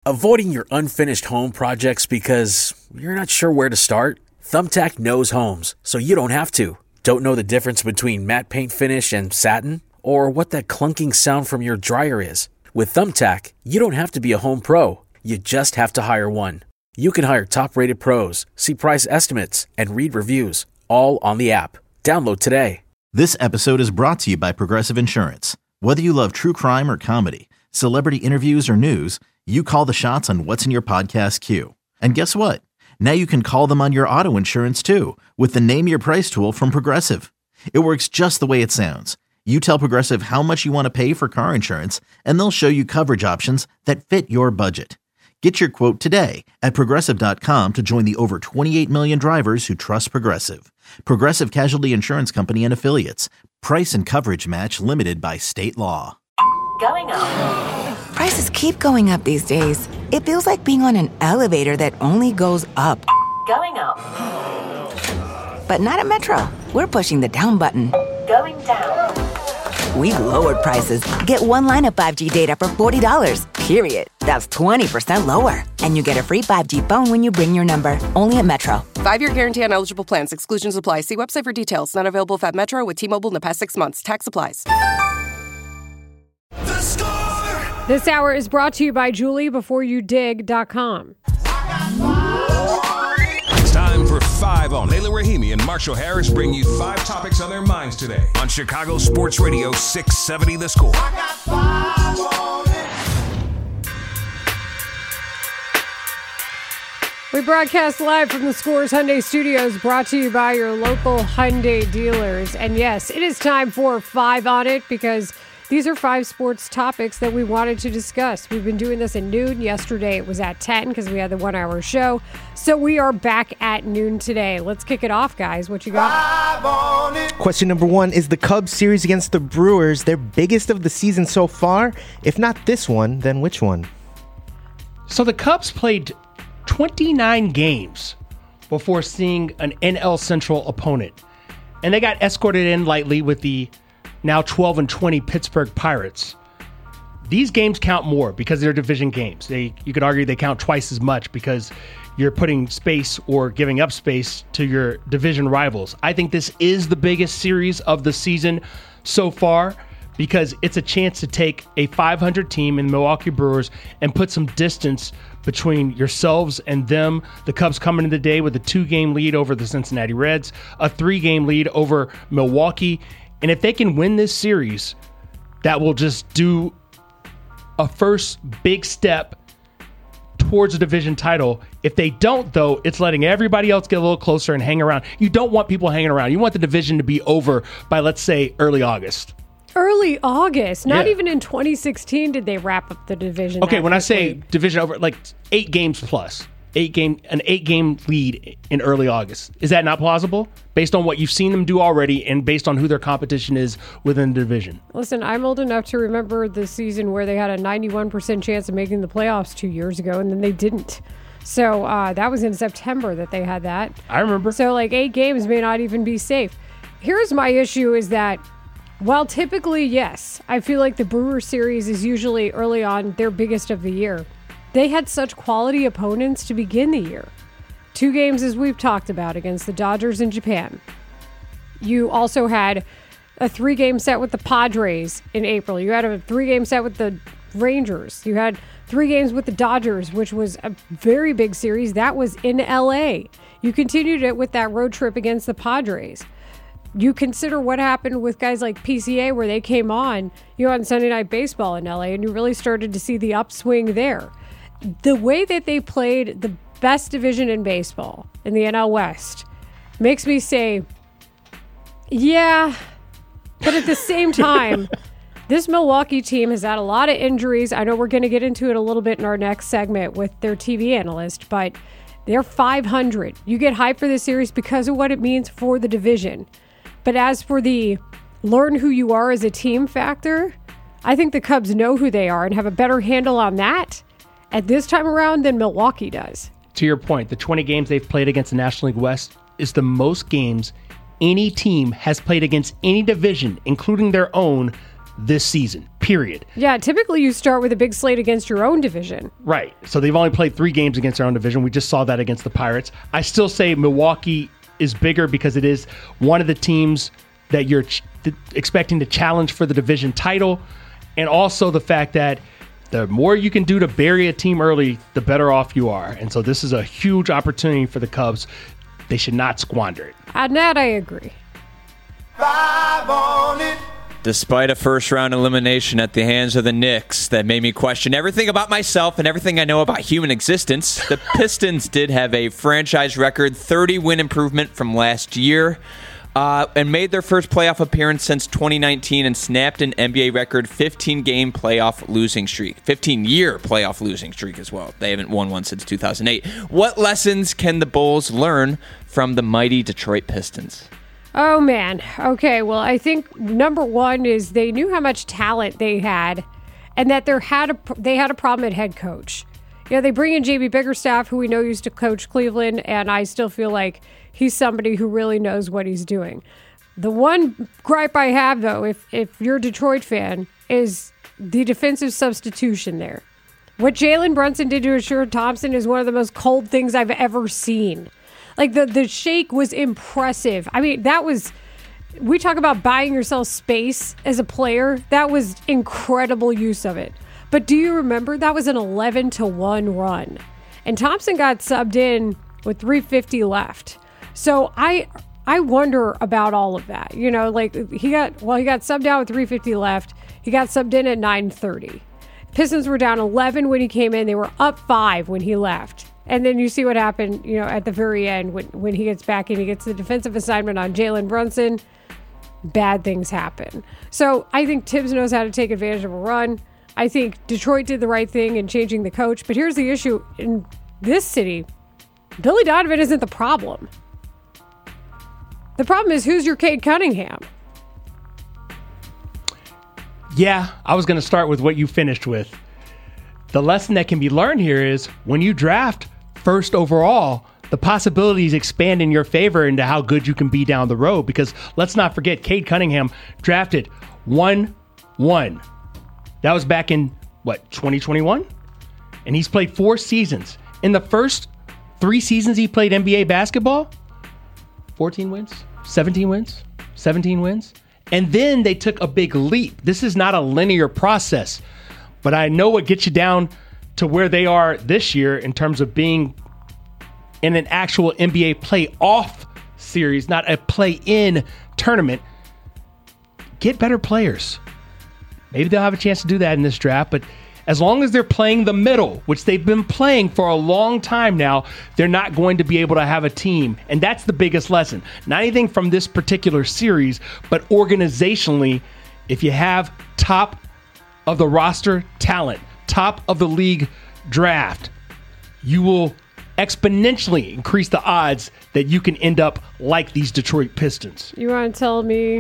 Avoiding your unfinished home projects because you're not sure where to start? Thumbtack knows homes, so you don't have to. Don't know the difference between matte paint finish and satin? Or what that clunking sound from your dryer is? With Thumbtack, you don't have to be a home pro. You just have to hire one. You can hire top-rated pros, see price estimates, and read reviews, all on the app. Download today. This episode is brought to you by Progressive Insurance. Whether you love true crime or comedy, celebrity interviews or news, you call the shots on what's in your podcast queue. And guess what? Now you can call them on your auto insurance too with the Name Your Price tool from Progressive. It works just the way it sounds. You tell Progressive how much you want to pay for car insurance, and they'll show you coverage options that fit your budget. Get your quote today at Progressive.com to join the over 28 million drivers who trust Progressive. Progressive Casualty Insurance Company and Affiliates. Price and coverage match limited by state law. Going up. Prices keep going up these days. It feels like being on an elevator that only goes up. Going up. But not at Metro. We're pushing the down button. Going down. We've lowered prices. Get one line of 5G data for $40, period. That's 20% lower. And you get a free 5G phone when you bring your number. Only at Metro. 5-year guarantee on eligible plans. Exclusions apply. See website for details. Not available at Metro with T-Mobile in the past 6 months. Tax applies. The Score! This hour is brought to you by JulieBeforeYouDig.com. It's time for 5 on. Layla Rahimi and Marshall Harris bring you 5 topics on their minds today on Chicago Sports Radio 670 The Score. I got 5 on it. We broadcast live from the Scores Hyundai Studios, brought to you by your local Hyundai dealers. And yes, it is time for 5 on it because these are 5 sports topics that we wanted to discuss. We've been doing this at noon. Yesterday it was at 10 because we had the 1-hour show. So we are back at noon today. Let's kick it off, guys. What you got? Question number 1, is the Cubs series against the Brewers their biggest of the season so far? If not this one, then which one? So the Cubs played 29 games before seeing an NL Central opponent. And they got escorted in lightly with the now 12-20 Pittsburgh Pirates. These games count more because they're division games. You could argue they count twice as much because you're putting space or giving up space to your division rivals. I think this is the biggest series of the season so far because it's a chance to take a 500 team in the Milwaukee Brewers and put some distance between yourselves and them. The Cubs coming into the day with a 2-game lead over the Cincinnati Reds, a 3-game lead over Milwaukee. And if they can win this series, that will just do a first big step towards a division title. If they don't, though, it's letting everybody else get a little closer and hang around. You don't want people hanging around. You want the division to be over by, let's say, early August. Early August. Not Yeah. even in 2016 did they wrap up the division. Okay, that when I say quickly. division over, like 8 games plus. An 8-game lead in early August. Is that not plausible? Based on what you've seen them do already and based on who their competition is within the division. Listen, I'm old enough to remember the season where they had a 91% chance of making the playoffs 2 years ago, and then they didn't. So that was in September that they had that. I remember. So 8 games may not even be safe. Here's my issue is that while typically, yes, I feel like the Brewers series is usually early on their biggest of the year, they had such quality opponents to begin the year. 2 games, as we've talked about, against the Dodgers in Japan. You also had a 3-game set with the Padres in April. You had a 3-game set with the Rangers. You had 3 games with the Dodgers, which was a very big series. That was in LA. You continued it with that road trip against the Padres. You consider what happened with guys like PCA where they came on Sunday Night Baseball in LA, and you really started to see the upswing there. The way that they played the best division in baseball in the NL West makes me say, yeah, but at the same time, this Milwaukee team has had a lot of injuries. I know we're going to get into it a little bit in our next segment with their TV analyst, but they're 500. You get hyped for this series because of what it means for the division. But as for the learn who you are as a team factor, I think the Cubs know who they are and have a better handle on that at this time around than Milwaukee does. To your point, the 20 games they've played against the National League West is the most games any team has played against any division, including their own, this season, period. Yeah, typically you start with a big slate against your own division. Right. So they've only played 3 games against their own division. We just saw that against the Pirates. I still say Milwaukee is bigger because it is one of the teams that you're expecting to challenge for the division title. And also the fact that the more you can do to bury a team early, the better off you are. And so this is a huge opportunity for the Cubs. They should not squander it. On that, I agree. 5 on it. Despite a first-round elimination at the hands of the Knicks that made me question everything about myself and everything I know about human existence, the Pistons did have a franchise record 30-win improvement from last year and made their first playoff appearance since 2019 and snapped an NBA record 15-game playoff losing streak. 15-year playoff losing streak as well. They haven't won one since 2008. What lessons can the Bulls learn from the mighty Detroit Pistons? Oh, man. Okay, well, I think number one is they knew how much talent they had and that they had a problem at head coach. You know, they bring in JB Bickerstaff, who we know used to coach Cleveland, and I still feel like he's somebody who really knows what he's doing. The one gripe I have, though, if you're a Detroit fan, is the defensive substitution there. What Jalen Brunson did to Ashur Thompson is one of the most cold things I've ever seen. Like, the shake was impressive. I mean, we talk about buying yourself space as a player. That was incredible use of it. But do you remember that was an 11-1 run? And Thompson got subbed in with 3:50 left. So I wonder about all of that. You know, like he got subbed out with 3:50 left. He got subbed in at 9:30. Pistons were down 11 when he came in. They were up 5 when he left. And then you see what happened, you know, at the very end when he gets back and he gets the defensive assignment on Jalen Brunson. Bad things happen. So I think Tibbs knows how to take advantage of a run. I think Detroit did the right thing in changing the coach. But here's the issue. In this city, Billy Donovan isn't the problem. The problem is, who's your Cade Cunningham? Yeah, I was going to start with what you finished with. The lesson that can be learned here is when you draft first overall, the possibilities expand in your favor into how good you can be down the road. Because let's not forget, Cade Cunningham drafted 1-1. That was back in, 2021? And he's played 4 seasons. In the first 3 seasons he played NBA basketball, 14 wins, 17 wins, 17 wins. And then they took a big leap. This is not a linear process. But I know what gets you down to where they are this year in terms of being in an actual NBA playoff series, not a play-in tournament. Get better players. Maybe they'll have a chance to do that in this draft, but as long as they're playing the middle, which they've been playing for a long time now, they're not going to be able to have a team. And that's the biggest lesson. Not anything from this particular series, but organizationally, if you have top of the roster talent, top of the league draft, you will exponentially increase the odds that you can end up like these Detroit Pistons. You want to tell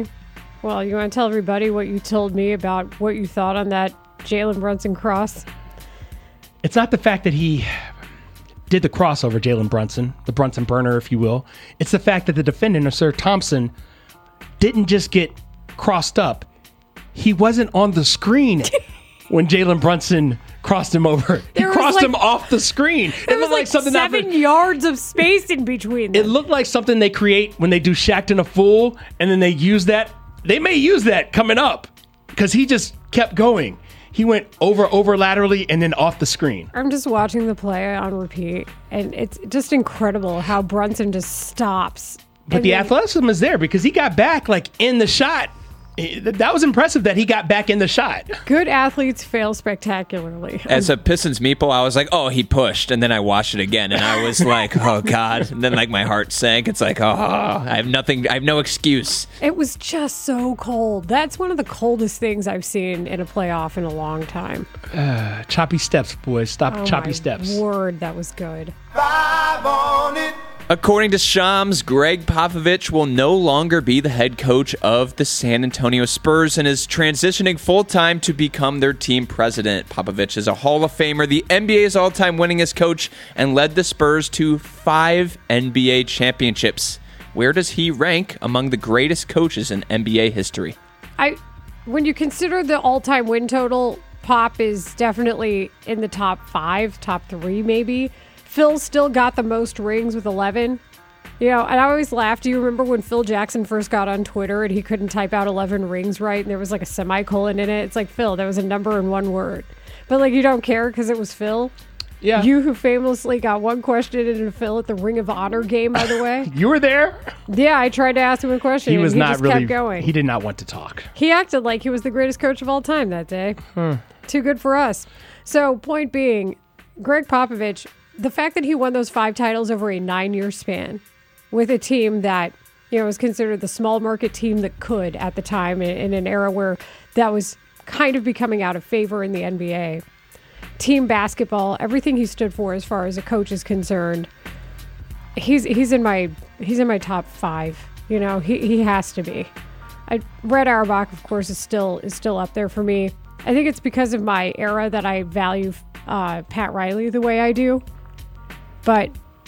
everybody what you told me about what you thought on that Jalen Brunson cross? It's not the fact that he did the crossover, Jalen Brunson, the Brunson burner, if you will. It's the fact that the defendant, Ashur Thompson, didn't just get crossed up. He wasn't on the screen when Jalen Brunson crossed him over. He crossed him off the screen. There was like something 7 yards of space in between them. It looked like something they create when they do Shaqtin' a Fool, and then they use that. They may use that coming up because he just kept going. He went over laterally and then off the screen. I'm just watching the play on repeat, and it's just incredible how Brunson just stops. But the athleticism is there because he got back like in the shot. That was impressive that he got back in the shot. Good athletes fail spectacularly. As a Pistons meeple, I was like, oh, he pushed. And then I watched it again. And I was like, oh, God. And then like my heart sank. It's like, oh, I have nothing. I have no excuse. It was just so cold. That's one of the coldest things I've seen in a playoff in a long time. Choppy steps, boys. Stop choppy steps. Word, that was good. 5 on it. According to Shams, Greg Popovich will no longer be the head coach of the San Antonio Spurs and is transitioning full-time to become their team president. Popovich is a Hall of Famer, the NBA's all-time winningest coach, and led the Spurs to 5 NBA championships. Where does he rank among the greatest coaches in NBA history? when you consider the all-time win total, Pop is definitely in the top 5, top 3 maybe. Phil still got the most rings with 11. You know, and I always laugh. Do you remember when Phil Jackson first got on Twitter and he couldn't type out 11 rings right and there was like a semicolon in it? It's like, Phil, there was a number in one word. But like, you don't care because it was Phil? Yeah. You who famously got one question in a Phil at the Ring of Honor game, by the way. You were there? Yeah, I tried to ask him a question. He was not just really. kept going. He did not want to talk. He acted like he was the greatest coach of all time that day. Too good for us. So, point being, Greg Popovich, the fact that he won those 5 titles over a 9-year span with a team that, you know, was considered the small market team that could at the time in an era where that was kind of becoming out of favor in the NBA. Team basketball, everything he stood for as far as a coach is concerned, he's in my top 5. You know, he has to be. Red Auerbach, of course, is still up there for me. I think it's because of my era that I value Pat Riley the way I do. But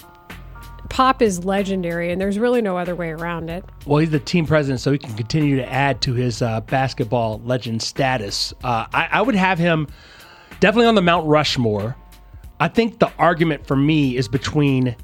Pop is legendary, and there's really no other way around it. Well, he's the team president, so he can continue to add to his basketball legend status. I would have him definitely on the Mount Rushmore. I think the argument for me is between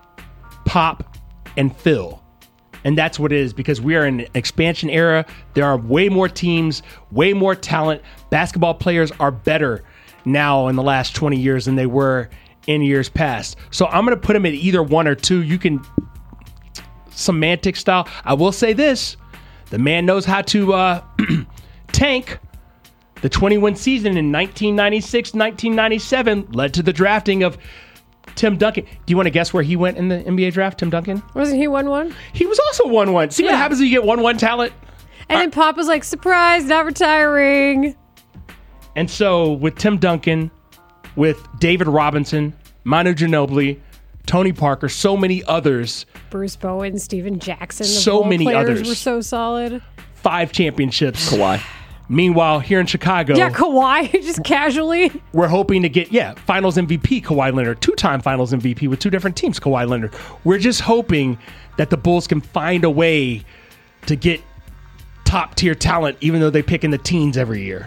Pop and Phil. And that's what it is, because we are in an expansion era. There are way more teams, way more talent. Basketball players are better now in the last 20 years than they were in years past. So I'm going to put him at either 1 or 2. You can semantic style. I will say this. The man knows how to tank. The 20-win season in 1996, 1997 led to the drafting of Tim Duncan. Do you want to guess where he went in the NBA draft, Tim Duncan? Wasn't he 1-1? He was also 1-1. See what happens when you get 1-1 talent? And then Pop was like, surprise, not retiring. And so with Tim Duncan, with David Robinson, Manu Ginobili, Tony Parker, so many others. Bruce Bowen, Steven Jackson. So many others were so solid. 5 championships. Kawhi. Meanwhile, here in Chicago. Yeah, Kawhi, just casually. We're hoping to get, finals MVP Kawhi Leonard. 2-time finals MVP with 2 different teams, Kawhi Leonard. We're just hoping that the Bulls can find a way to get top-tier talent, even though they pick in the teens every year.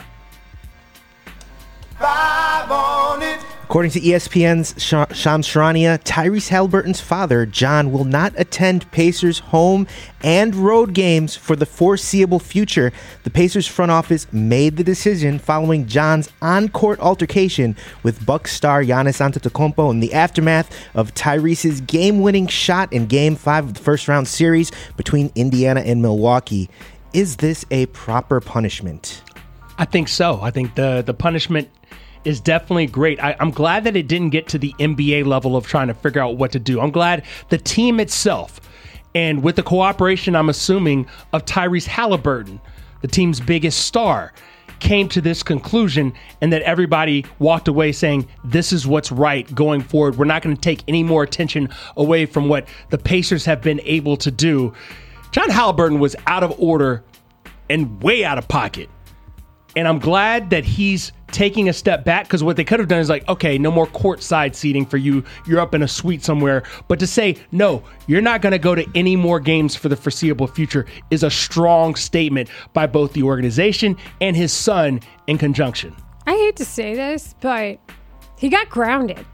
5 on it. According to ESPN's Shams Charania, Tyrese Halliburton's father, John, will not attend Pacers home and road games for the foreseeable future. The Pacers front office made the decision following John's on-court altercation with Bucks star Giannis Antetokounmpo in the aftermath of Tyrese's game-winning shot in Game 5 of the first-round series between Indiana and Milwaukee. Is this a proper punishment? I think so. I think the punishment is definitely great. I'm glad that it didn't get to the NBA level of trying to figure out what to do. I'm glad the team itself, and with the cooperation, I'm assuming, of Tyrese Halliburton, the team's biggest star, came to this conclusion, and that everybody walked away saying, this is what's right going forward. We're not going to take any more attention away from what the Pacers have been able to do. John Halliburton was out of order and way out of pocket. And I'm glad that he's taking a step back, because what they could have done is like, okay, no more courtside seating for you. You're up in a suite somewhere. But to say, no, you're not going to go to any more games for the foreseeable future is a strong statement by both the organization and his son in conjunction. I hate to say this, but he got grounded.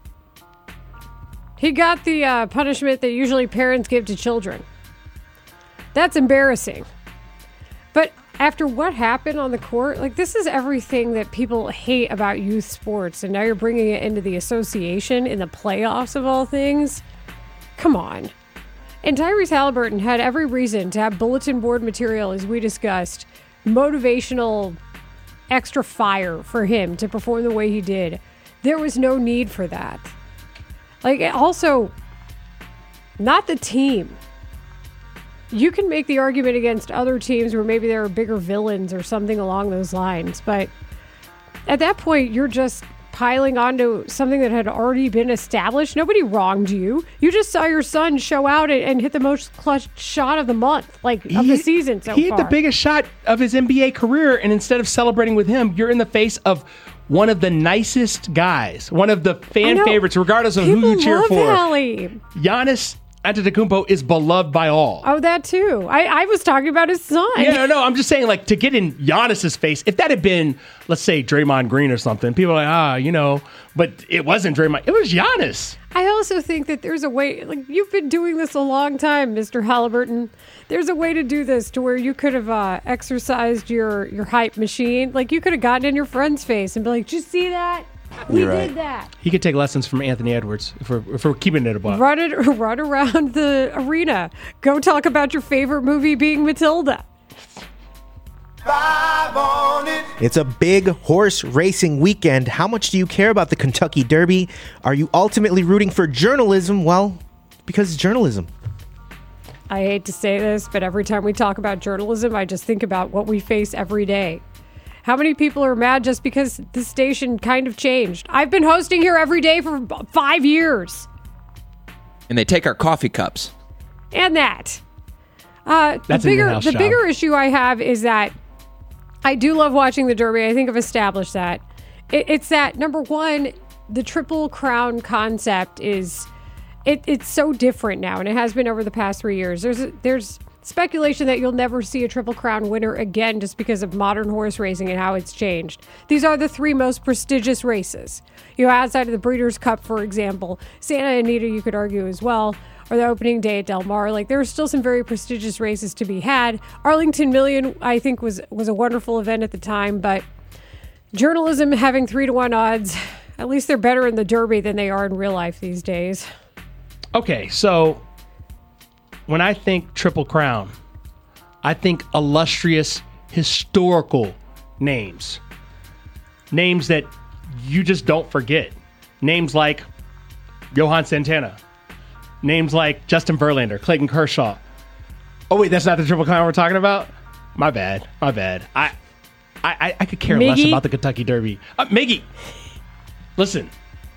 He got the punishment that usually parents give to children. That's embarrassing. But after what happened on the court, like, this is everything that people hate about youth sports, and now you're bringing it into the association in the playoffs of all things. Come on. And Tyrese Halliburton had every reason to have bulletin board material, as we discussed, motivational extra fire for him to perform the way he did. There was no need for that. Like, also, not the team. You can make the argument against other teams where maybe there are bigger villains or something along those lines. But at that point, you're just piling onto something that had already been established. Nobody wronged you. You just saw your son show out and hit the most clutch shot of the month, of the season so far. He hit the biggest shot of his NBA career, and instead of celebrating with him, you're in the face of one of the nicest guys, one of the fan favorites, regardless of who you cheer for. Hallie. Giannis, Antetokounmpo is beloved by all. Oh, that too. I was talking about his son. Yeah, no, I'm just saying, like, to get in Giannis's face, if that had been, let's say, Draymond Green or something, people are like, but it wasn't Draymond. It was Giannis. I also think that there's a way, like, you've been doing this a long time, Mr. Halliburton. There's a way to do this to where you could have exercised your hype machine. Like, you could have gotten in your friend's face and be like, did you see that? We did that. He could take lessons from Anthony Edwards if we're keeping it above. Run around the arena. Go talk about your favorite movie being Matilda. 5 on it. It's a big horse racing weekend. How much do you care about the Kentucky Derby? Are you ultimately rooting for journalism? Well, because it's journalism. I hate to say this, but every time we talk about journalism, I just think about what we face every day. How many people are mad just because the station kind of changed? I've been hosting here every day for 5 years. And they take our coffee cups. And that. That's the bigger issue I have is that I do love watching the Derby. I think I've established that. It's that, number one, the Triple Crown concept is... It's so different now, and it has been over the past 3 years. There's speculation that you'll never see a Triple Crown winner again just because of modern horse racing and how it's changed. These are the 3 most prestigious races. Outside of the Breeders' Cup, for example, Santa Anita, you could argue as well, or the opening day at Del Mar. Like, there are still some very prestigious races to be had. Arlington Million, I think, was a wonderful event at the time, but journalism having 3-1 odds, at least they're better in the Derby than they are in real life these days. Okay, so when I think Triple Crown, I think illustrious historical names. Names that you just don't forget. Names like Johan Santana. Names like Justin Verlander, Clayton Kershaw. Oh, wait, that's not the Triple Crown we're talking about? My bad. I could care less about the Kentucky Derby. Miggy, listen.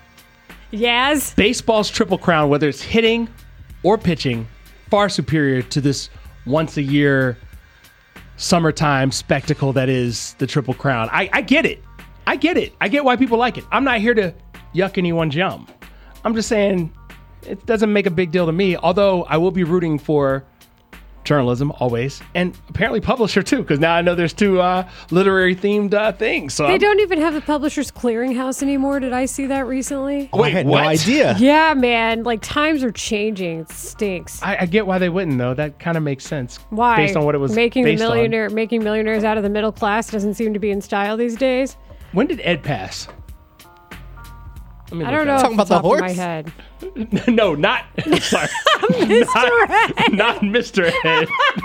Yes. Baseball's Triple Crown, whether it's hitting or pitching, far superior to this once-a-year summertime spectacle that is the Triple Crown. I get it. I get why people like it. I'm not here to yuck anyone's yum. I'm just saying it doesn't make a big deal to me, although I will be rooting for journalism always, and apparently publisher too, because now I know there's 2 literary themed things. So they don't even have the Publishers Clearinghouse anymore. Did I see that recently? I had what? no idea. Yeah, man. Like, times are changing. It stinks. I get why they wouldn't, though. That kind of makes sense. Why? Based on what it was making based on. Making millionaires out of the middle class doesn't seem to be in style these days. When did Ed pass? I don't know. Talking about the horse? My head. No, not. Sorry. Mr. Ed. Not Mr. Ed.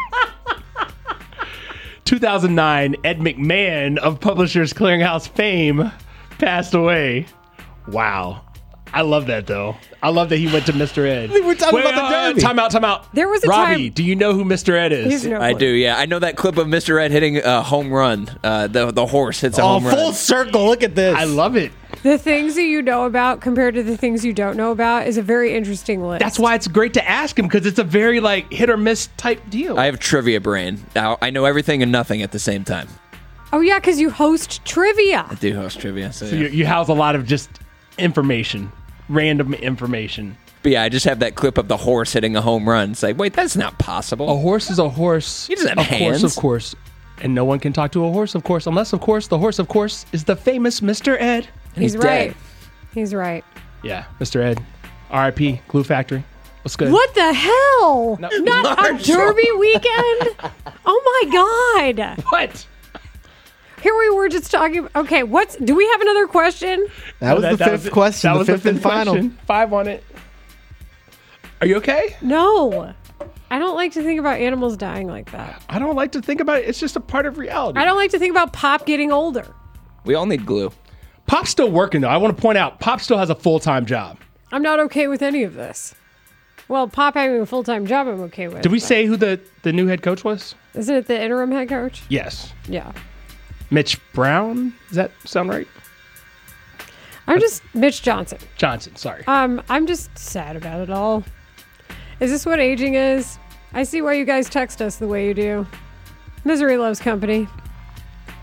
2009, Ed McMahon of Publishers Clearinghouse fame passed away. Wow. I love that, though. I love that he went to Mr. Ed. We're talking about the Derby. Time out. There was a Robbie, time... do you know who Mr. Ed is? He's no I clue. do, yeah. I know that clip of Mr. Ed hitting a home run. The horse hits a home run. Full circle. Look at this. I love it. The things that you know about compared to the things you don't know about is a very interesting list. That's why it's great to ask him, because it's a very like hit or miss type deal. I have trivia brain. Now, I know everything and nothing at the same time. Oh, yeah, because you host trivia. I do host trivia. So So yeah. you house a lot of just information, random information. But yeah, I just have that clip of the horse hitting a home run. It's like, wait, that's not possible. A horse is a horse. He doesn't have of hands. course, of course. And no one can talk to a horse, of course, unless, of course, the horse, of course, is the famous Mr. Ed. And he's right. dead. He's right. Yeah, Mr. Ed. R.I.P. Glue Factory. What's good? What the hell? No. Not a Derby weekend? Oh, my God. What? Here we were just talking. Okay, do we have another question? That was the fifth question. That The was fifth and final. question. 5 on it. Are you okay? No. I don't like to think about animals dying like that. I don't like to think about it. It's just a part of reality. I don't like to think about Pop getting older. We all need glue. Pop's still working, though. I want to point out, Pop still has a full-time job. I'm not okay with any of this. Well, Pop having a full-time job I'm okay with. Did we but- say who the new head coach was? Isn't it the interim head coach? Yes. Yeah. Mitch Brown? Does that sound right? I'm just Mitch Johnson. Johnson, sorry. I'm just sad about it all. Is this what aging is? I see why you guys text us the way you do. Misery loves company.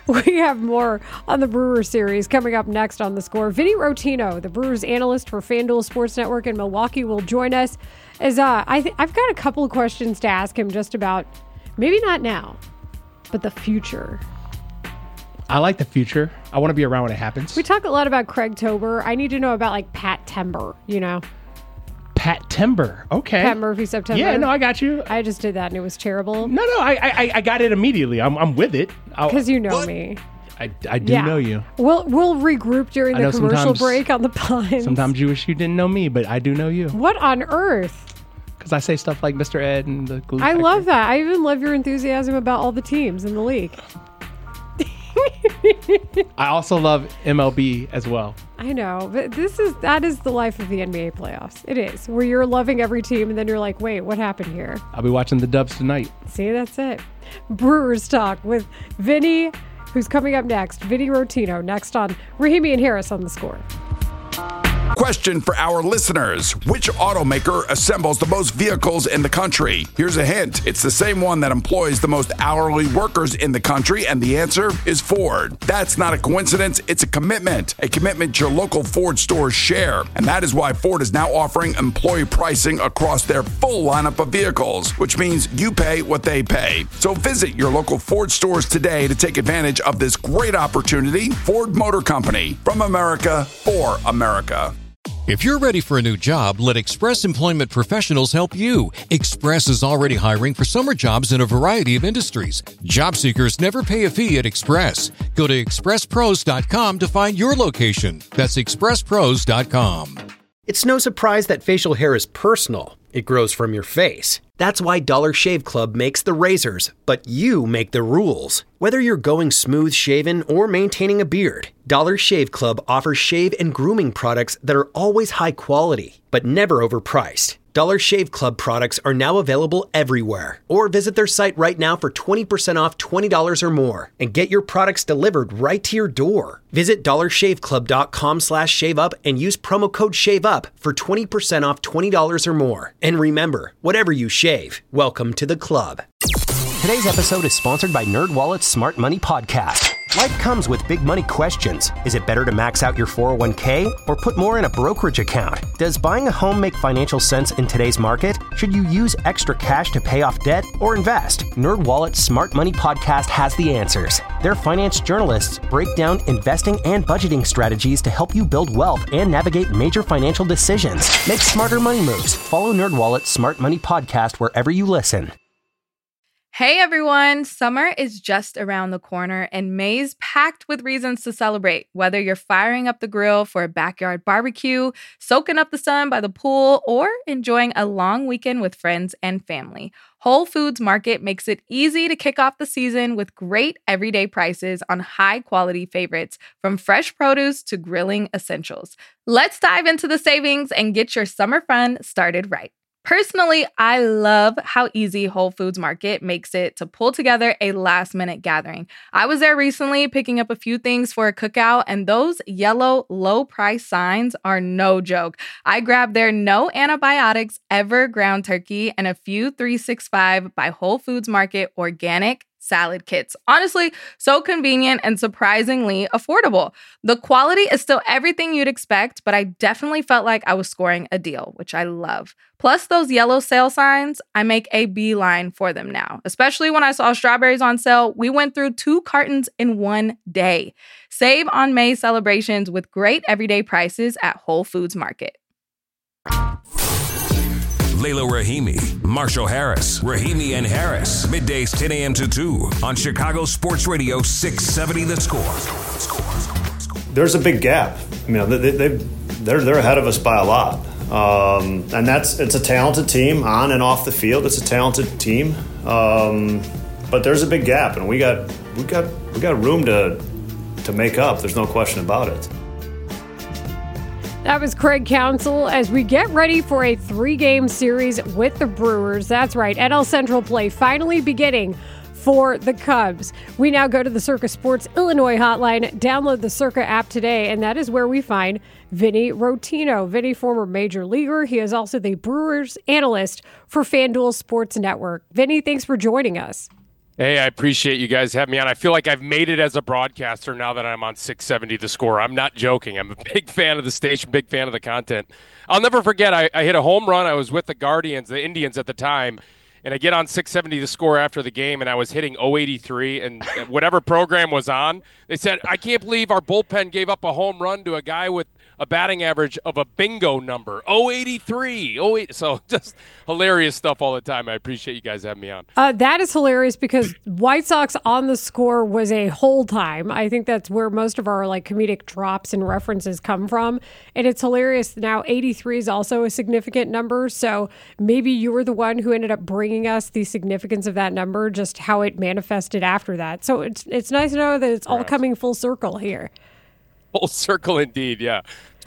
We have more on the Brewers series coming up next on The Score. Vinny Rotino, the Brewers analyst for FanDuel Sports Network in Milwaukee, will join us. As I've got a couple of questions to ask him just about, maybe not now, but the future. I like the future. I want to be around when it happens. We talk a lot about Craig Tober. I need to know about like Pat Timber, you know? Pat Timber. Okay. Pat Murphy, September. Yeah, no, I got you. I just did that and it was terrible. No, I got it immediately. I'm with it. Because you know me. I do know you. We'll regroup during the commercial break on the Pines. Sometimes you wish you didn't know me, but I do know you. What on earth? Because I say stuff like Mr. Ed and the Glue I Factory. love that. I even love your enthusiasm about all the teams in the league. I also love MLB as well. I know, but that is the life of the NBA playoffs. It is, where you're loving every team and then you're like, wait, what happened here? I'll be watching the Dubs tonight. See, that's it. Brewers Talk with Vinny, who's coming up next. Vinny Rotino, next on Rahimi and Harris on The Score. Question for our listeners. Which automaker assembles the most vehicles in the country? Here's a hint. It's the same one that employs the most hourly workers in the country, and the answer is Ford. That's not a coincidence. It's a commitment your local Ford stores share. And that is why Ford is now offering employee pricing across their full lineup of vehicles, which means you pay what they pay. So visit your local Ford stores today to take advantage of this great opportunity. Ford Motor Company, from America for America. If you're ready for a new job, let Express Employment Professionals help you. Express is already hiring for summer jobs in a variety of industries. Job seekers never pay a fee at Express. Go to expresspros.com to find your location. That's expresspros.com. It's no surprise that facial hair is personal. It grows from your face. That's why Dollar Shave Club makes the razors, but you make the rules. Whether you're going smooth shaven or maintaining a beard, Dollar Shave Club offers shave and grooming products that are always high quality, but never overpriced. Dollar Shave Club products are now available everywhere. Or visit their site right now for 20% off $20 or more and get your products delivered right to your door. Visit dollarshaveclub.com/shaveup and use promo code SHAVEUP for 20% off $20 or more. And remember, whatever you shave, welcome to the club. Today's episode is sponsored by NerdWallet's Smart Money Podcast. Life comes with big money questions. Is it better to max out your 401k or put more in a brokerage account? Does buying a home make financial sense in today's market? Should you use extra cash to pay off debt or invest? NerdWallet's Smart Money Podcast has the answers. Their finance journalists break down investing and budgeting strategies to help you build wealth and navigate major financial decisions. Make smarter money moves. Follow NerdWallet's Smart Money Podcast wherever you listen. Hey everyone, summer is just around the corner and May's packed with reasons to celebrate. Whether you're firing up the grill for a backyard barbecue, soaking up the sun by the pool, or enjoying a long weekend with friends and family, Whole Foods Market makes it easy to kick off the season with great everyday prices on high-quality favorites, from fresh produce to grilling essentials. Let's dive into the savings and get your summer fun started right. Personally, I love how easy Whole Foods Market makes it to pull together a last-minute gathering. I was there recently picking up a few things for a cookout, and those yellow low-price signs are no joke. I grabbed their no antibiotics ever ground turkey and a few 365 by Whole Foods Market organic salad kits. Honestly, so convenient and surprisingly affordable. The quality is still everything you'd expect, but I definitely felt like I was scoring a deal, which I love. Plus those yellow sale signs, I make a beeline for them now. Especially when I saw strawberries on sale, we went through 2 cartons in one day. Save on May celebrations with great everyday prices at Whole Foods Market. Layla Rahimi, Marshall Harris, Rahimi and Harris. Middays 10 a.m. to 2 on Chicago Sports Radio 670 The Score. There's a big gap. I mean, they're ahead of us by a lot. And it's a talented team on and off the field. It's a talented team. But there's a big gap, and we got room to make up. There's no question about it. That was Craig Counsell as we get ready for a 3-game series with the Brewers. That's right, NL Central play finally beginning for the Cubs. We now go to the Circa Sports Illinois hotline. Download the Circa app today, and that is where we find Vinny Rotino. Vinny, former major leaguer. He is also the Brewers analyst for FanDuel Sports Network. Vinny, thanks for joining us. Hey, I appreciate you guys having me on. I feel like I've made it as a broadcaster now that I'm on 670 The Score. I'm not joking. I'm a big fan of the station, big fan of the content. I'll never forget, I hit a home run. I was with the Indians at the time, and I get on 670 The Score after the game, and I was hitting 083, and whatever program was on, they said, I can't believe our bullpen gave up a home run to a guy with a batting average of a bingo number, 083. So just hilarious stuff all the time. I appreciate you guys having me on. That is hilarious because White Sox on The Score was a whole time. I think that's where most of our comedic drops and references come from. And it's hilarious. Now 83 is also a significant number. So maybe you were the one who ended up bringing us the significance of that number, just how it manifested after that. So it's nice to know that it's all coming full circle here. Full circle indeed, yeah.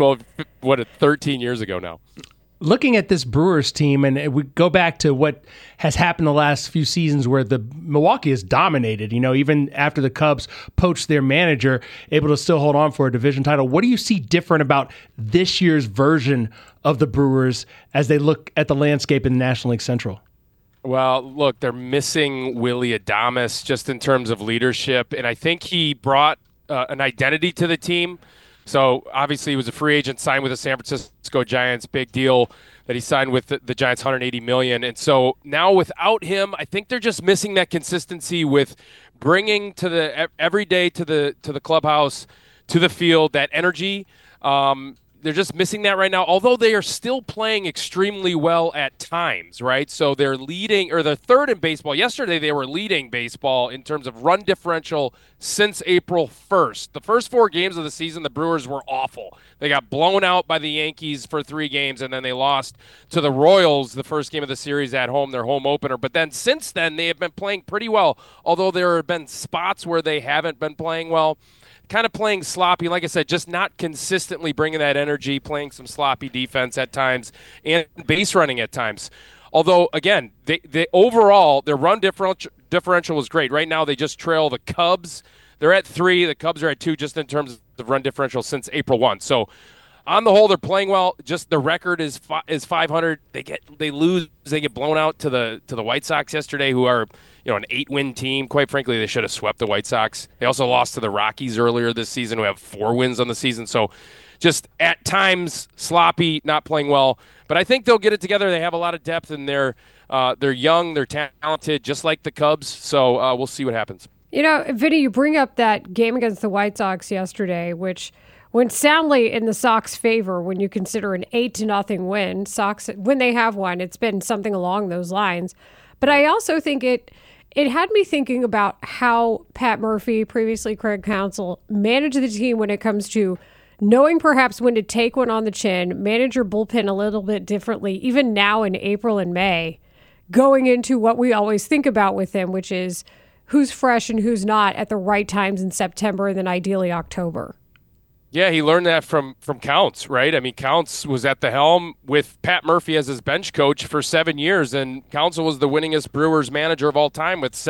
13 years ago now. Looking at this Brewers team, and we go back to what has happened the last few seasons where the Milwaukee has dominated, even after the Cubs poached their manager, able to still hold on for a division title. What do you see different about this year's version of the Brewers as they look at the landscape in the National League Central? Well, look, they're missing Willy Adames just in terms of leadership, and I think he brought an identity to the team. So obviously he was a free agent, signed with the San Francisco Giants. Big deal that he signed with the Giants, $180 million. And so now without him, I think they're just missing that consistency with bringing to every day to the clubhouse, to the field, that energy. They're just missing that right now, although they are still playing extremely well at times, right? So they're they're third in baseball. Yesterday they were leading baseball in terms of run differential since April 1st. The first 4 games of the season, the Brewers were awful. They got blown out by the Yankees for 3 games, and then they lost to the Royals the first game of the series at home, their home opener. But then since then, they have been playing pretty well, although there have been spots where they haven't been playing well. Kind of playing sloppy, like I said, just not consistently bringing that energy, playing some sloppy defense at times, and base running at times. Although, again, they overall, their run differential was great. Right now, they just trail the Cubs. They're at 3. The Cubs are at 2 just in terms of run differential since April 1. So, on the whole, they're playing well. Just the record is 500. They lose. They get blown out to the White Sox yesterday, who are an 8-win team. Quite frankly, they should have swept the White Sox. They also lost to the Rockies earlier this season, who have 4 wins on the season. So just at times sloppy, not playing well. But I think they'll get it together. They have a lot of depth, and they're young, they're talented, just like the Cubs. So we'll see what happens. Vinny, you bring up that game against the White Sox yesterday, which went soundly in the Sox' favor when you consider an 8-0 win. Sox, when they have won, it's been something along those lines. But I also think it had me thinking about how Pat Murphy, previously Craig Counsell, managed the team when it comes to knowing perhaps when to take one on the chin, manage your bullpen a little bit differently, even now in April and May, going into what we always think about with him, which is who's fresh and who's not at the right times in September and then ideally October. Yeah, he learned that from Counts, right? I mean, Counts was at the helm with Pat Murphy as his bench coach for 7 years, and Counsell was the winningest Brewers manager of all time with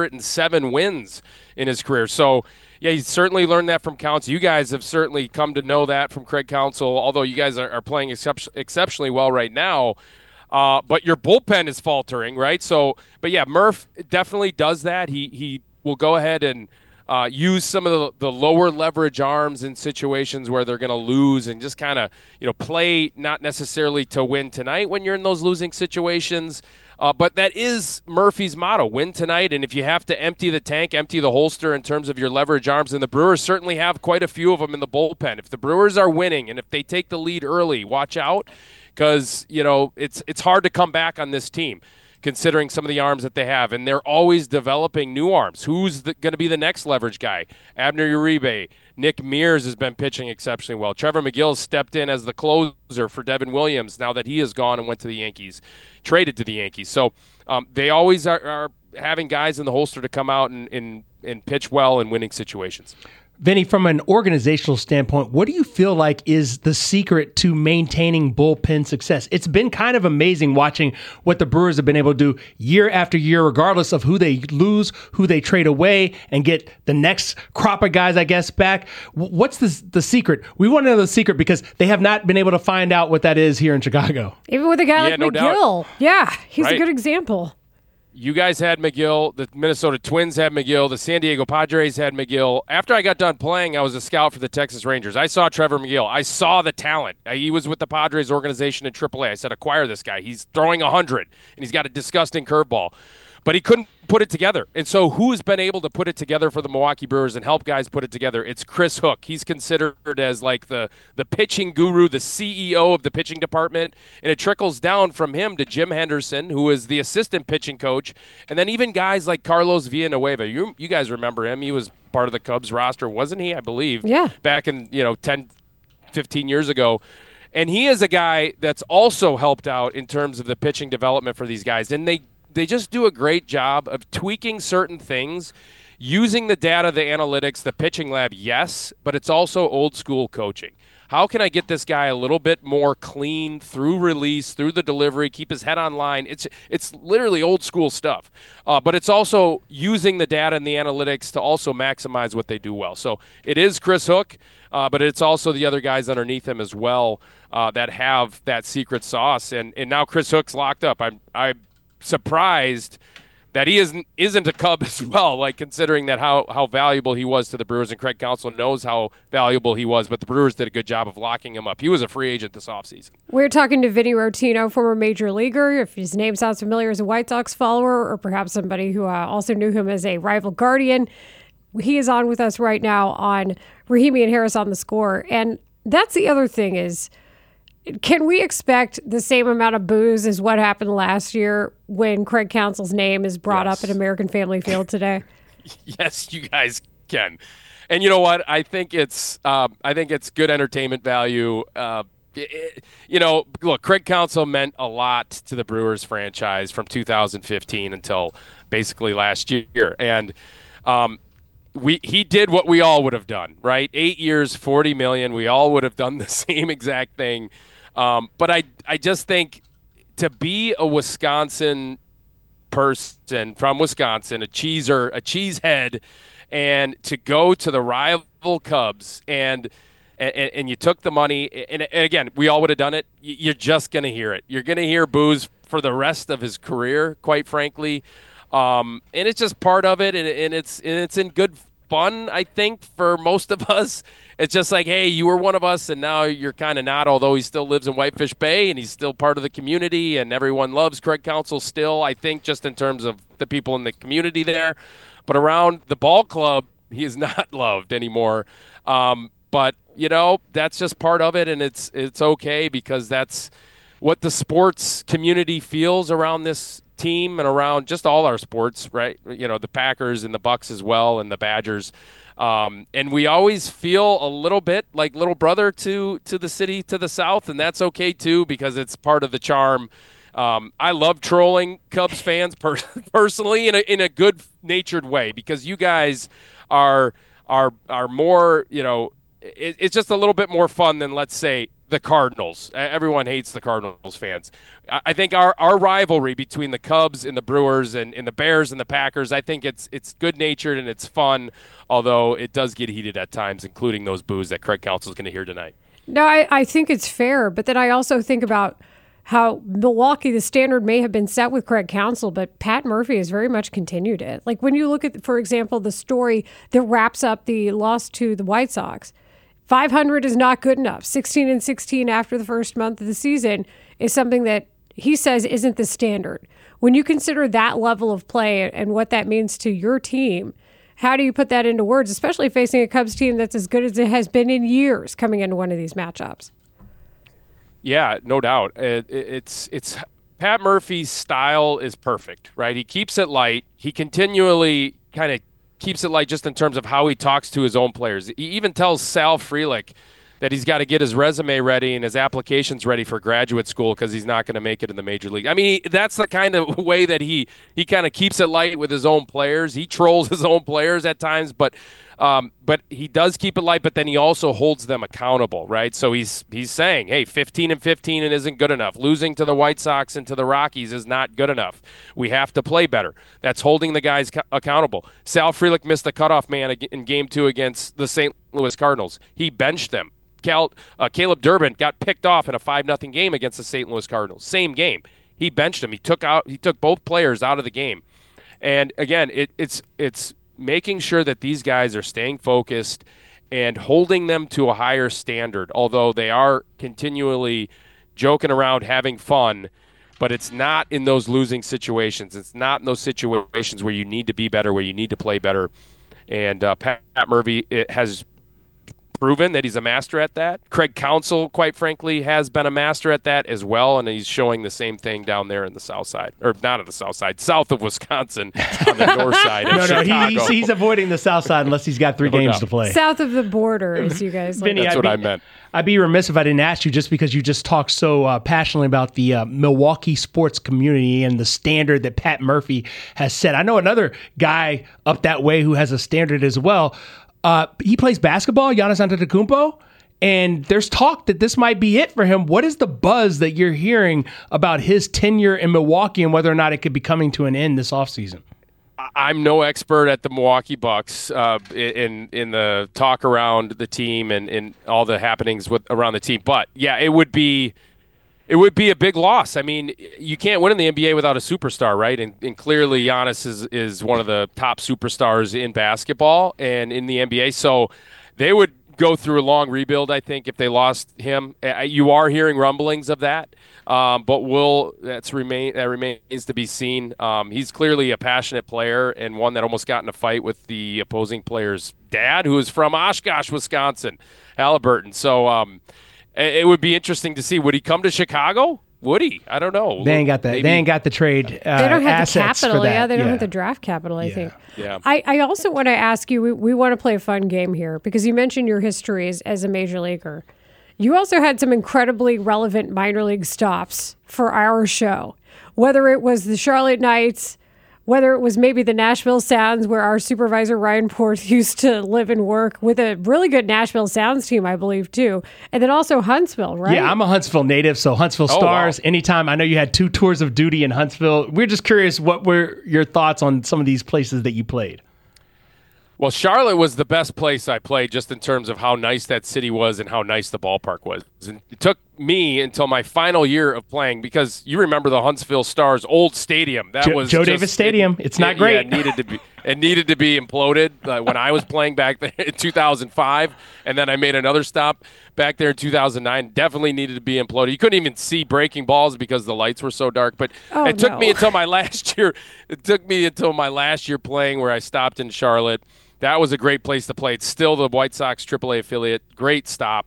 707 wins in his career. So, yeah, he certainly learned that from Counts. You guys have certainly come to know that from Craig Counsell, although you guys are playing exceptionally well right now. But your bullpen is faltering, right? So, but yeah, Murph definitely does that. He will go ahead and use some of the lower leverage arms in situations where they're going to lose, and just kind of play not necessarily to win tonight when you're in those losing situations. But that is Murphy's motto: win tonight. And if you have to empty the tank, empty the holster in terms of your leverage arms, and the Brewers certainly have quite a few of them in the bullpen. If the Brewers are winning and if they take the lead early, watch out, because it's hard to come back on this team, considering some of the arms that they have. And they're always developing new arms. Who's going to be the next leverage guy? Abner Uribe. Nick Mears has been pitching exceptionally well. Trevor McGill stepped in as the closer for Devin Williams now that he is gone and went to the Yankees, traded to the Yankees. So they always are having guys in the holster to come out and pitch well in winning situations. Vinny, from an organizational standpoint, what do you feel like is the secret to maintaining bullpen success? It's been kind of amazing watching what the Brewers have been able to do year after year, regardless of who they lose, who they trade away, and get the next crop of guys, I guess, back. What's the secret? We want to know the secret because they have not been able to find out what that is here in Chicago. Even with a guy like McGill. Yeah, he's right. a good example. You guys had McGill. The Minnesota Twins had McGill. The San Diego Padres had McGill. After I got done playing, I was a scout for the Texas Rangers. I saw Trevor McGill. I saw the talent. He was with the Padres organization in AAA. I said, acquire this guy. He's throwing 100, and he's got a disgusting curveball. But he couldn't put it together. And so who's been able to put it together for the Milwaukee Brewers and help guys put it together? It's Chris Hook. He's considered as like the pitching guru, the CEO of the pitching department. And it trickles down from him to Jim Henderson, who is the assistant pitching coach. And then even guys like Carlos Villanueva. You guys remember him. He was part of the Cubs roster, wasn't he, I believe? Yeah. Back in, 10, 15 years ago. And he is a guy that's also helped out in terms of the pitching development for these guys. And they just do a great job of tweaking certain things, using the data, the analytics, the pitching lab, yes, but it's also old school coaching. How can I get this guy a little bit more clean through release, through the delivery, keep his head on line? It's literally old school stuff, but it's also using the data and the analytics to also maximize what they do well. So it is Chris Hook, but it's also the other guys underneath him as well that have that secret sauce. And now Chris Hook's locked up. I'm surprised that he isn't a Cub as well, like considering that how valuable he was to the Brewers, and Craig Counsell knows how valuable he was, but the Brewers did a good job of locking him up. He was a free agent this offseason. We're talking to Vinny Rotino, former major leaguer. If his name sounds familiar as a White Sox follower, or perhaps somebody who also knew him as a rival Guardian, he is on with us right now on Rahimi and Harris on the Score. And that's the other thing is, can we expect the same amount of boos as what happened last year when Craig Counsell's name is brought up at American Family Field today? Yes, you guys can. And you know what? I think it's good entertainment value. Look, Craig Counsell meant a lot to the Brewers franchise from 2015 until basically last year. And he did what we all would have done, right? 8 years, $40 million. We all would have done the same exact thing. But I just think to be a Wisconsin person from Wisconsin, a cheesehead, and to go to the rival Cubs and you took the money, and again, we all would have done it. You're just going to hear it. You're going to hear boos for the rest of his career, quite frankly. And it's just part of it, and it's in good fun, I think, for most of us. It's just like, hey, you were one of us, and now you're kind of not, although he still lives in Whitefish Bay, and he's still part of the community, and everyone loves Craig Counsell still, I think, just in terms of the people in the community there. But around the ball club, he is not loved anymore. But, that's just part of it, and it's okay because that's what the sports community feels around this team and around just all our sports, right? The Packers and the Bucks as well, and the Badgers. And we always feel a little bit like little brother to the city to the south, and that's okay too because it's part of the charm. I love trolling Cubs fans personally in a good-natured way because you guys are more, it's just a little bit more fun than, let's say, the Cardinals. Everyone hates the Cardinals fans. I think our rivalry between the Cubs and the Brewers and the Bears and the Packers, I think it's good-natured and it's fun, although it does get heated at times, including those boos that Craig Counsell is going to hear tonight. No, I think it's fair, but then I also think about how Milwaukee, the standard may have been set with Craig Counsell, but Pat Murphy has very much continued it. Like when you look at, for example, the story that wraps up the loss to the White Sox, 500 is not good enough. 16-16 after the first month of the season is something that he says isn't the standard. When you consider that level of play and what that means to your team, how do you put that into words, especially facing a Cubs team that's as good as it has been in years coming into one of these matchups? Yeah, no doubt. It's Pat Murphy's style is perfect, right? He keeps it light. He continually kind of keeps it light just in terms of how he talks to his own players. He even tells Sal Frelick that he's got to get his resume ready and his applications ready for graduate school because he's not going to make it in the major league. I mean, that's the kind of way that he kind of keeps it light with his own players. He trolls his own players at times, but he does keep it light, but then he also holds them accountable, right? So he's saying, hey, 15-15 and isn't good enough. Losing to the White Sox and to the Rockies is not good enough. We have to play better. That's holding the guys accountable. Sal Frelick missed the cutoff man in Game 2 against the St. Louis Cardinals. He benched them. Caleb Durbin got picked off in a 5-0 game against the St. Louis Cardinals. Same game. He benched him. He took both players out of the game. And again, it's making sure that these guys are staying focused and holding them to a higher standard, although they are continually joking around, having fun, but it's not in those losing situations. It's not in those situations where you need to be better, where you need to play better. And Pat Murphy has proven that he's a master at that. Craig Counsell, quite frankly, has been a master at that as well, and he's showing the same thing down there in the south side, or not on the south side, south of Wisconsin, on the north side of Chicago. He's avoiding the south side unless he's got 3 games to play. South of the border, as you guys like. Vinny, That's what I meant. I'd be remiss if I didn't ask you, just because you just talked so passionately about the Milwaukee sports community and the standard that Pat Murphy has set. I know another guy up that way who has a standard as well. He plays basketball, Giannis Antetokounmpo, and there's talk that this might be it for him. What is the buzz that you're hearing about his tenure in Milwaukee and whether or not it could be coming to an end this offseason? I'm no expert at the Milwaukee Bucks in the talk around the team and all the happenings around the team. But, yeah, it would be a big loss. I mean, you can't win in the NBA without a superstar, right? And clearly Giannis is one of the top superstars in basketball and in the NBA. So they would go through a long rebuild, I think, if they lost him. You are hearing rumblings of that. But that remains to be seen. He's clearly a passionate player and one that almost got in a fight with the opposing player's dad, who is from Oshkosh, Wisconsin, Halliburton. So it would be interesting to see. Would he come to Chicago? Would he? I don't know. They ain't got that. They ain't got the trade. They don't have the capital. Yeah, they don't have the draft capital. I think. Yeah. I also want to ask you. We want to play a fun game here because you mentioned your history as a major leaguer. You also had some incredibly relevant minor league stops for our show, whether it was the Charlotte Knights, whether it was maybe the Nashville Sounds, where our supervisor Ryan Port used to live and work with a really good Nashville Sounds team, I believe, too. And then also Huntsville, right? Yeah, I'm a Huntsville native, so Huntsville Stars. Wow. Anytime. I know you had 2 tours of duty in Huntsville. We're just curious, what were your thoughts on some of these places that you played? Well, Charlotte was the best place I played just in terms of how nice that city was and how nice the ballpark was. And it took me until my final year of playing because you remember the Huntsville Stars old stadium. That was Joe Davis Stadium. It's not great. Yeah, it needed to be imploded when I was playing back there in 2005, and then I made another stop back there in 2009. Definitely needed to be imploded. You couldn't even see breaking balls because the lights were so dark. But it took me until my last year. It took me until my last year playing where I stopped in Charlotte. That was a great place to play. It's still the White Sox AAA affiliate. Great stop.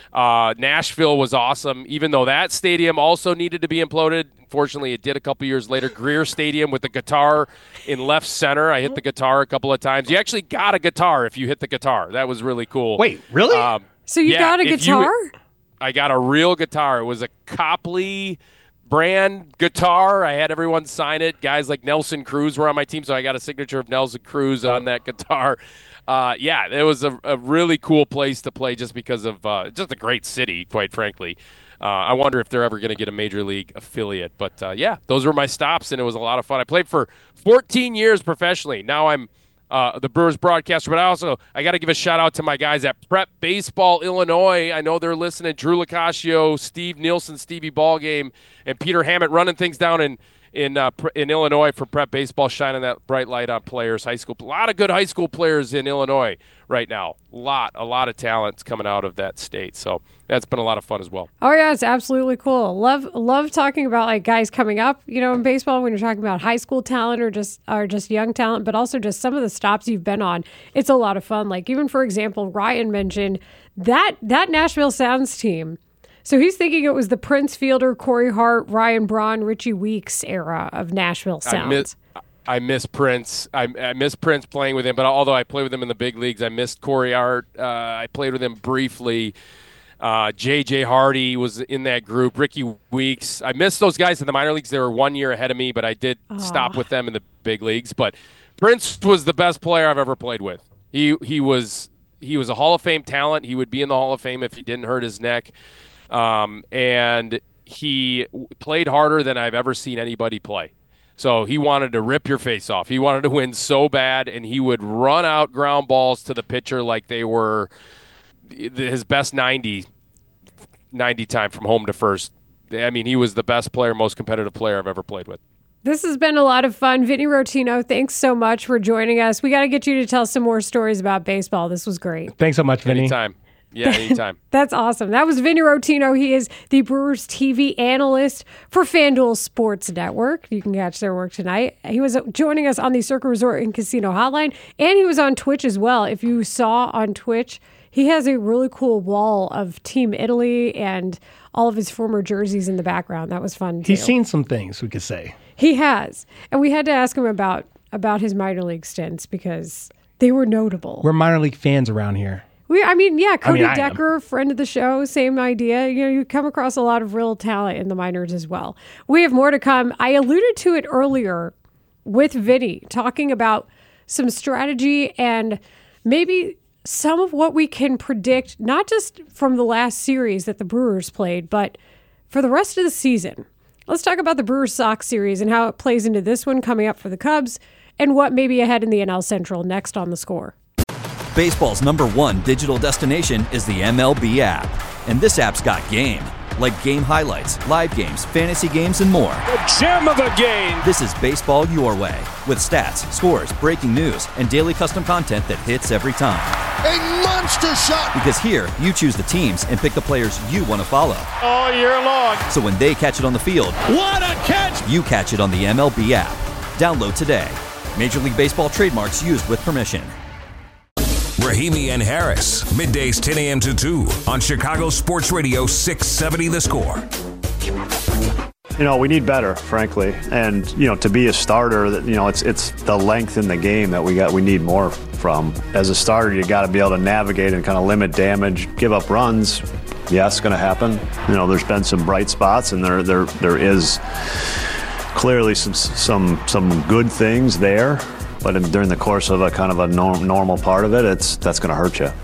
Nashville was awesome, even though that stadium also needed to be imploded. Unfortunately, it did a couple years later. Greer Stadium with the guitar in left center. I hit the guitar a couple of times. You actually got a guitar if you hit the guitar. That was really cool. Wait, really? So you got a guitar? I got a real guitar. It was a Copley brand guitar. I had everyone sign it. Guys like Nelson Cruz were on my team, so I got a signature of Nelson Cruz on that guitar. It was a really cool place to play just because of just a great city, quite frankly. I wonder if they're ever going to get a major league affiliate. But, those were my stops, and it was a lot of fun. I played for 14 years professionally. Now I'm the Brewers broadcaster, but I got to give a shout-out to my guys at Prep Baseball Illinois. I know they're listening. Drew Locascio, Steve Nielsen, Stevie Ballgame, and Peter Hammett running things down in Illinois for Prep Baseball, shining that bright light on players, high school. A lot of good high school players in Illinois right now. A lot of talent coming out of that state. So that's been a lot of fun as well. Oh yeah, it's absolutely cool. Love talking about like guys coming up, in baseball when you're talking about high school talent or just young talent, but also just some of the stops you've been on. It's a lot of fun. Like even for example, Ryan mentioned that Nashville Sounds team. So he's thinking it was the Prince Fielder, Corey Hart, Ryan Braun, Richie Weeks era of Nashville Sounds. I miss Prince. I miss Prince playing with him, but although I played with him in the big leagues, I missed Corey Hart. I played with him briefly. J.J. Hardy was in that group. Ricky Weeks. I missed those guys in the minor leagues. They were 1 year ahead of me, but I did stop with them in the big leagues. But Prince was the best player I've ever played with. He was a Hall of Fame talent. He would be in the Hall of Fame if he didn't hurt his neck. And he played harder than I've ever seen anybody play. So he wanted to rip your face off. He wanted to win so bad, and he would run out ground balls to the pitcher like they were his best 90 time from home to first I mean, he was the best player, most competitive player I've ever played with. This has been a lot of fun. Vinny Rotino, thanks so much for joining us. We got to get you to tell some more stories about baseball. This was great. Thanks so much, Vinny. Anytime. Yeah, anytime. That's awesome. That was Vinny Rotino. He is the Brewers TV analyst for FanDuel Sports Network. You can catch their work tonight. He was joining us on the Circa Resort and Casino Hotline, and he was on Twitch as well. If you saw on Twitch, he has a really cool wall of Team Italy and all of his former jerseys in the background. That was fun, too. He's seen some things, we could say. He has. And we had to ask him about his minor league stints because they were notable. We're minor league fans around here. Cody Decker, friend of the show, same idea. You come across a lot of real talent in the minors as well. We have more to come. I alluded to it earlier with Vinny, talking about some strategy and maybe some of what we can predict, not just from the last series that the Brewers played, but for the rest of the season. Let's talk about the Brewers-Sox series and how it plays into this one coming up for the Cubs and what may be ahead in the NL Central next on The Score. Baseball's #1 digital destination is the MLB app. And this app's got game. Like game highlights, live games, fantasy games, and more. The gem of the game. This is baseball your way. With stats, scores, breaking news, and daily custom content that hits every time. A monster shot. Because here, you choose the teams and pick the players you want to follow. All year long. So when they catch it on the field, what a catch! You catch it on the MLB app. Download today. Major League Baseball trademarks used with permission. Rahimi and Harris, middays 10 a.m. to 2 on Chicago Sports Radio 670 The Score. We need better, frankly. And, to be a starter, it's the length in the game that we need more from. As a starter, you got to be able to navigate and kind of limit damage, give up runs. Yeah, it's going to happen. There's been some bright spots, and there is clearly some good things there. But during the course of a kind of a normal part of it, that's going to hurt you.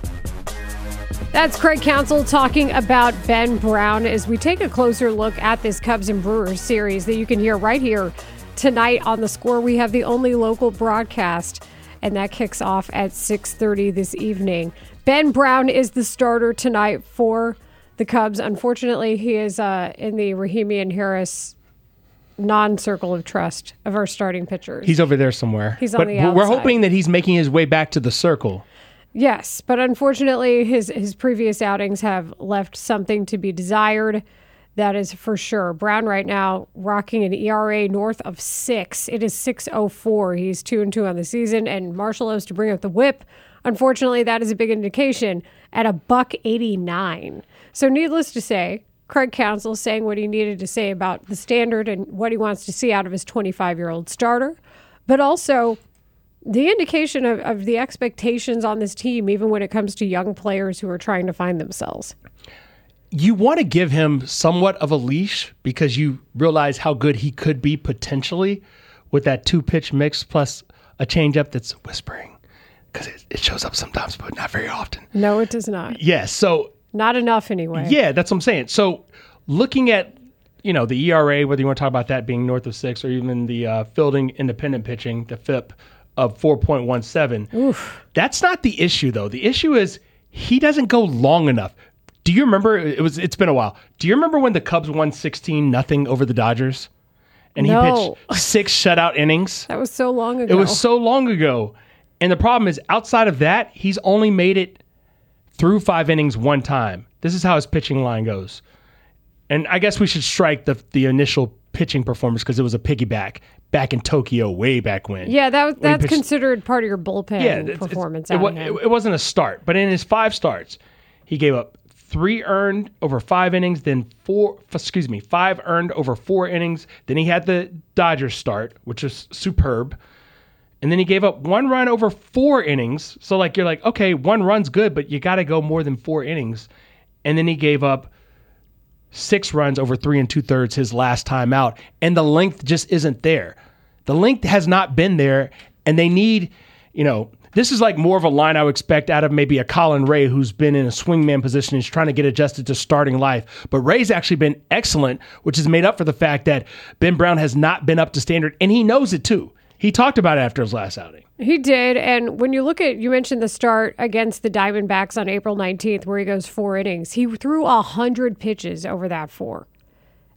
That's Craig Counsell talking about Ben Brown as we take a closer look at this Cubs and Brewers series that you can hear right here tonight on The Score. We have the only local broadcast, and that kicks off at 6:30 this evening. Ben Brown is the starter tonight for the Cubs. Unfortunately, he is in the Rahimi and Harris non-circle of trust of our starting pitchers. He's over there somewhere. He's on the outside. We're hoping that he's making his way back to the circle. Yes, but unfortunately his previous outings have left something to be desired. That is for sure. Brown right now rocking an ERA north of 6. It is 6.04. He's 2-2 on the season, and Marshall loves to bring up the whip. Unfortunately, that is a big indication at $1.89. So needless to say, Craig Counsell saying what he needed to say about the standard and what he wants to see out of his 25-year-old starter, but also the indication of the expectations on this team, even when it comes to young players who are trying to find themselves. You want to give him somewhat of a leash because you realize how good he could be potentially with that 2-pitch mix plus a changeup that's whispering, because it shows up sometimes, but not very often. No, it does not. Yes, so not enough anyway. Yeah, that's what I'm saying. So looking at, the ERA, whether you want to talk about that being north of 6 or even the fielding independent pitching, the FIP of 4.17. Oof. That's not the issue, though. The issue is he doesn't go long enough. Do you remember? It's been a while. Do you remember when the Cubs won 16-0 over the Dodgers? And he pitched 6 shutout innings? That was so long ago. It was so long ago. And the problem is, outside of that, he's only made it through 5 innings one time. This is how his pitching line goes. And I guess we should strike the initial pitching performance because it was a piggyback back in Tokyo way back when. Yeah, that's considered part of your bullpen performance. It wasn't a start, but in his 5 starts, he gave up 3 earned over 5 innings, then 5 earned over 4 innings. Then he had the Dodgers start, which was superb. And then he gave up 1 run over 4 innings. So you're like, okay, 1 run's good, but you got to go more than 4 innings. And then he gave up 6 runs over 3 2/3 his last time out. And the length just isn't there. The length has not been there. And they need, this is more of a line I would expect out of maybe a Colin Ray who's been in a swingman position. He's trying to get adjusted to starting life. But Ray's actually been excellent, which has made up for the fact that Ben Brown has not been up to standard. And he knows it too. He talked about it after his last outing. He did. And when you look at, you mentioned the start against the Diamondbacks on April 19th, where he goes 4 innings. He threw 100 pitches over that 4.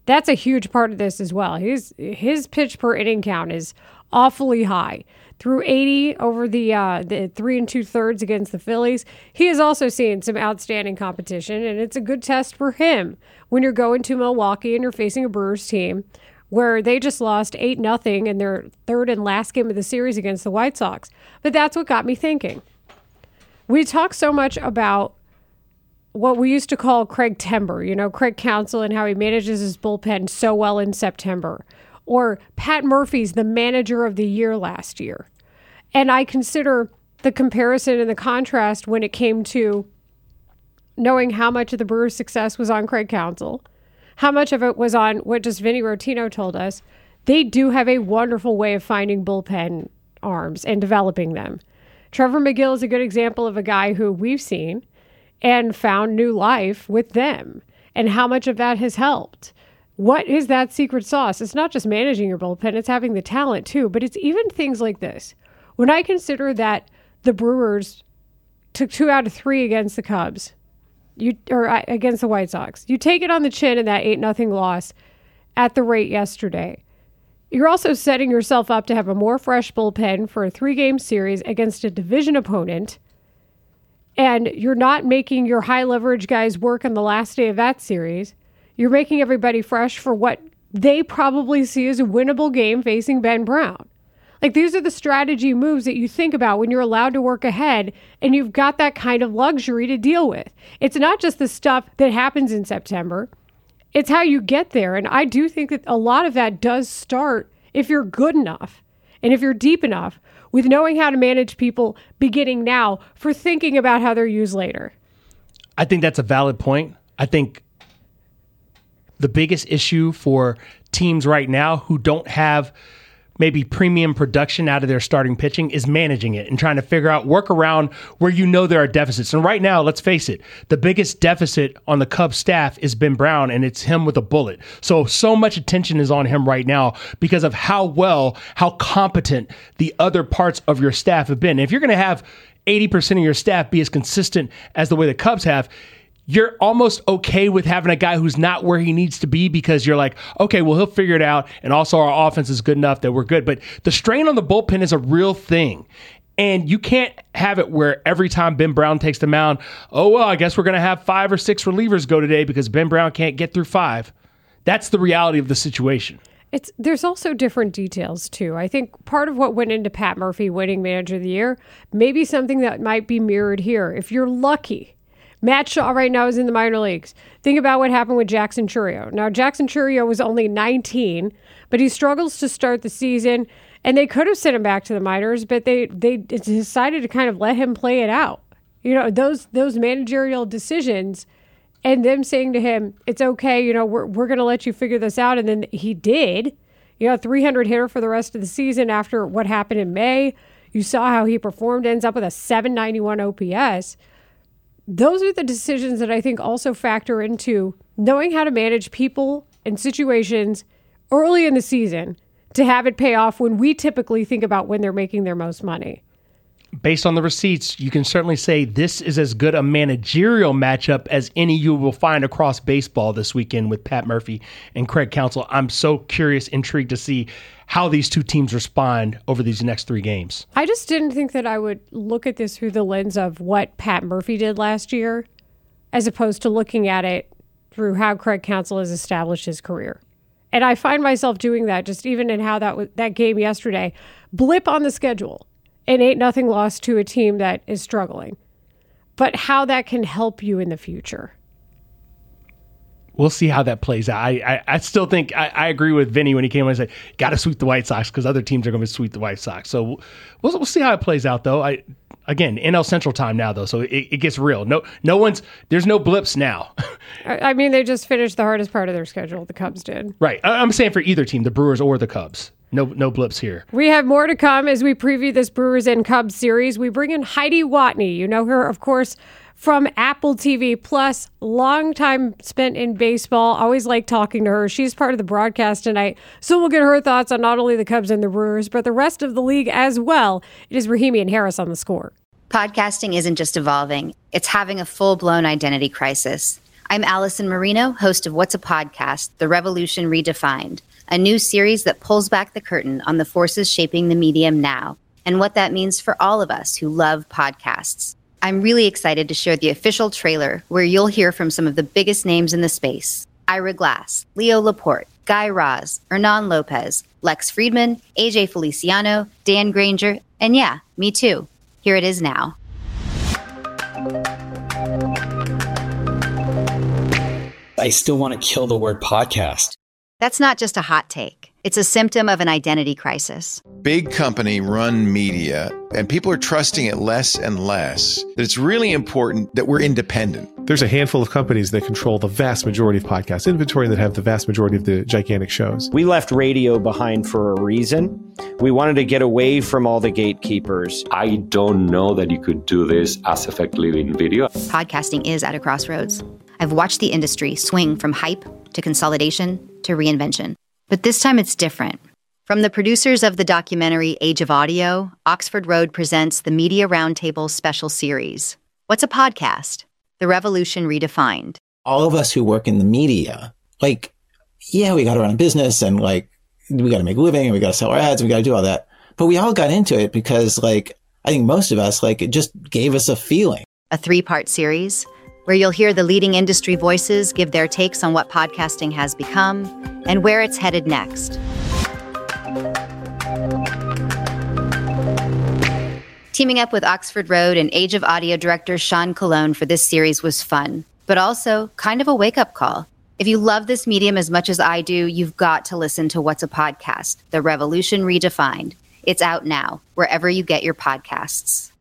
That's a huge part of this as well. His pitch per inning count is awfully high. Through 80 over the 3 2/3 against the Phillies. He has also seen some outstanding competition, and it's a good test for him when you're going to Milwaukee and you're facing a Brewers team where they just lost 8-0 in their third and last game of the series against the White Sox. But that's what got me thinking. We talk so much about what we used to call Craig Timber, Craig Counsell, and how he manages his bullpen so well in September. Or Pat Murphy's the manager of the year last year. And I consider the comparison and the contrast when it came to knowing how much of the Brewers' success was on Craig Counsell, how much of it was on what just Vinny Rotino told us. They do have a wonderful way of finding bullpen arms and developing them. Trevor McGill is a good example of a guy who we've seen and found new life with them, and how much of that has helped. What is that secret sauce? It's not just managing your bullpen, it's having the talent too, but it's even things like this. When I consider that the Brewers took 2 out of 3 against the Cubs, against the White Sox, you take it on the chin in that 8-0 loss at the rate yesterday. You're also setting yourself up to have a more fresh bullpen for a 3-game series against a division opponent, and you're not making your high leverage guys work on the last day of that series. You're making everybody fresh for what they probably see as a winnable game facing Ben Brown. Like, these are the strategy moves that you think about when you're allowed to work ahead and you've got that kind of luxury to deal with. It's not just the stuff that happens in September. It's how you get there. And I do think that a lot of that does start if you're good enough and if you're deep enough with knowing how to manage people beginning now for thinking about how they're used later. I think that's a valid point. I think the biggest issue for teams right now who don't have maybe premium production out of their starting pitching is managing it and trying to figure out, work around where there are deficits. And right now, let's face it, the biggest deficit on the Cubs staff is Ben Brown, and it's him with a bullet. So much attention is on him right now because of how competent the other parts of your staff have been. If you're going to have 80% of your staff be as consistent as the way the Cubs have, you're almost okay with having a guy who's not where he needs to be because you're like, okay, well, he'll figure it out. And also our offense is good enough that we're good. But the strain on the bullpen is a real thing. And you can't have it where every time Ben Brown takes the mound, I guess we're going to have 5 or 6 relievers go today because Ben Brown can't get through 5. That's the reality of the situation. There's also different details, too. I think part of what went into Pat Murphy winning Manager of the Year may be something that might be mirrored here. If you're lucky, Matt Shaw right now is in the minor leagues. Think about what happened with Jackson Chourio. Now, Jackson Chourio was only 19, but he struggles to start the season, and they could have sent him back to the minors, but they decided to kind of let him play it out. Those managerial decisions and them saying to him, it's okay, we're going to let you figure this out. And then he did. 300 hitter for the rest of the season after what happened in May. You saw how he performed, ends up with a 791 OPS. Those are the decisions that I think also factor into knowing how to manage people and situations early in the season to have it pay off when we typically think about when they're making their most money. Based on the receipts, you can certainly say this is as good a managerial matchup as any you will find across baseball this weekend with Pat Murphy and Craig Counsell. I'm so curious, intrigued to see how these two teams respond over these next 3 games. I just didn't think that I would look at this through the lens of what Pat Murphy did last year, as opposed to looking at it through how Craig Counsell has established his career. And I find myself doing that just even in how that game yesterday, blip on the schedule. An 8-0 loss to a team that is struggling. But how that can help you in the future. We'll see how that plays out. I still think I agree with Vinny when he came on and said, got to sweep the White Sox because other teams are going to sweep the White Sox. So we'll see how it plays out, though. Again, NL Central time now, though, so it gets real. There's no blips now. I mean, they just finished the hardest part of their schedule. The Cubs did. Right. I'm saying for either team, the Brewers or the Cubs. No blips here. We have more to come as we preview this Brewers and Cubs series. We bring in Heidi Watney. You know her, of course, from Apple TV Plus. Long time spent in baseball. Always like talking to her. She's part of the broadcast tonight, so we'll get her thoughts on not only the Cubs and the Brewers, but the rest of the league as well. It is Rahimi and Harris on The Score. Podcasting isn't just evolving. It's having a full-blown identity crisis. I'm Allison Marino, host of What's a Podcast, The Revolution Redefined, a new series that pulls back the curtain on the forces shaping the medium now and what that means for all of us who love podcasts. I'm really excited to share the official trailer where you'll hear from some of the biggest names in the space. Ira Glass, Leo Laporte, Guy Raz, Hernan Lopez, Lex Friedman, AJ Feliciano, Dan Granger, and yeah, me too. Here it is now. I still want to kill the word podcast. That's not just a hot take. It's a symptom of an identity crisis. Big company run media, and people are trusting it less and less. That it's really important that we're independent. There's a handful of companies that control the vast majority of podcast inventory that have the vast majority of the gigantic shows. We left radio behind for a reason. We wanted to get away from all the gatekeepers. I don't know that you could do this as effectively in video. Podcasting is at a crossroads. I've watched the industry swing from hype to consolidation to reinvention. But this time it's different. From the producers of the documentary Age of Audio, Oxford Road presents the Media Roundtable special series. What's a podcast? The Revolution Redefined. All of us who work in the media, we got to run a business and we got to make a living and we got to sell our ads and we got to do all that. But we all got into it because I think most of us, it just gave us a feeling. A 3-part series where you'll hear the leading industry voices give their takes on what podcasting has become and where it's headed next. Teaming up with Oxford Road and Age of Audio director Sean Colon for this series was fun, but also kind of a wake-up call. If you love this medium as much as I do, you've got to listen to What's a Podcast? The Revolution Redefined. It's out now, wherever you get your podcasts.